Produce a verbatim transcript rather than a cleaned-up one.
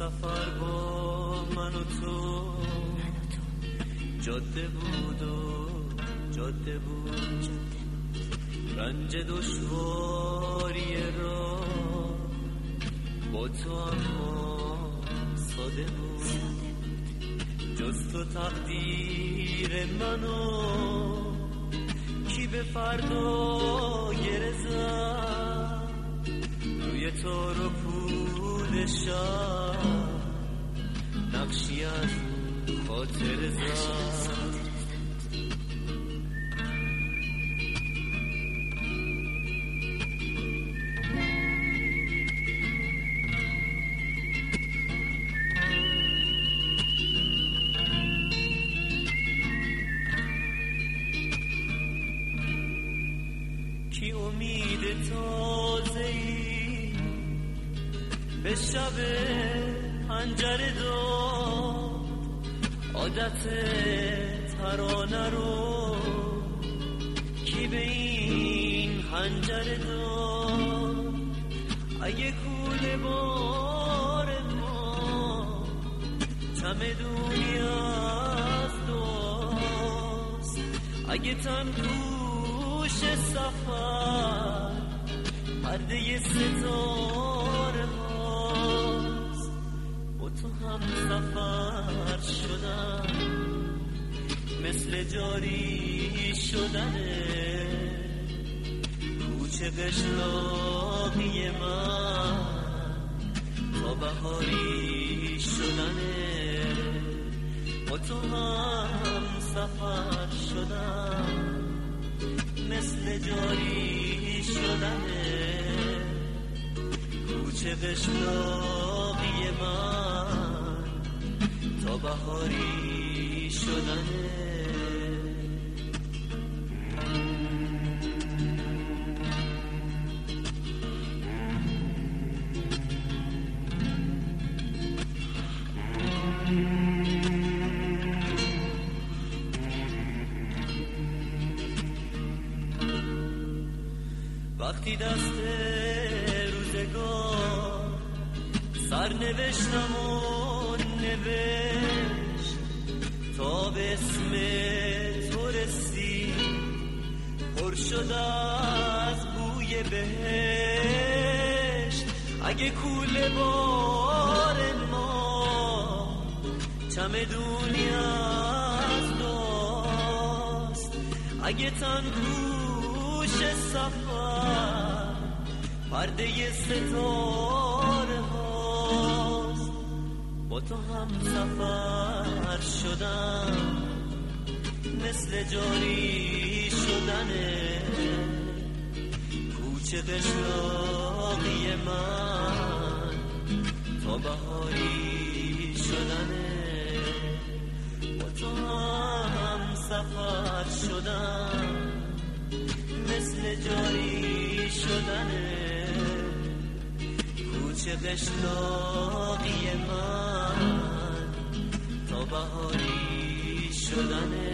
سفر با من و تو جاده بود و جاده بود، رنج دشواری را با تو اما ساده بود. جز تو تقدیر منو کی به فردا گره زد، روی تو رو پول شب نقشی از خاطر زد. کی امید تازه‌ای به شب پنجره داد، عادت ترانه رو کی به این حنجره داد. اگه کوله بار ما چمدونی از دوست، اگه تن کوش سفر پرده ستاره هاست، با تو هم سفر شدن مثل جاری شدنه، کوچه قشلاقی من تا بهاری شدنه. با تو هم سفر شدن مثل جاری شدنه، کوچه قشلاقی من تا بهاری شدنه. وقتی دست روزگار سرنوشتم و نوشت تا به اسم تو رسید، پر شد از بوی بهشت. اگه کوله بار ما چمدونی از دوست، اگه تن کوش سفر پرده ستاره هاست، با تو هم سفر شدن مثل جاری شدنه، کوچه قشلاقی من تا بهاری شدنه. با تو هم سفر شدن مثل جاری شدنه، کوچه قشلاقی من تا بهاری شدنه.